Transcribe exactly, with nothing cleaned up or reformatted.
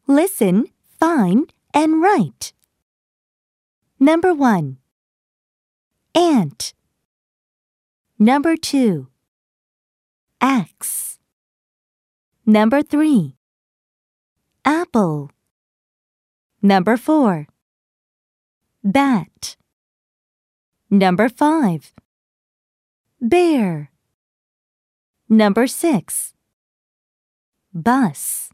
Listen, find, and write. Number one. Ant. Number two. Axe. Number three. Apple. Number four. Bat. Number five. Bear. Number six. Bus.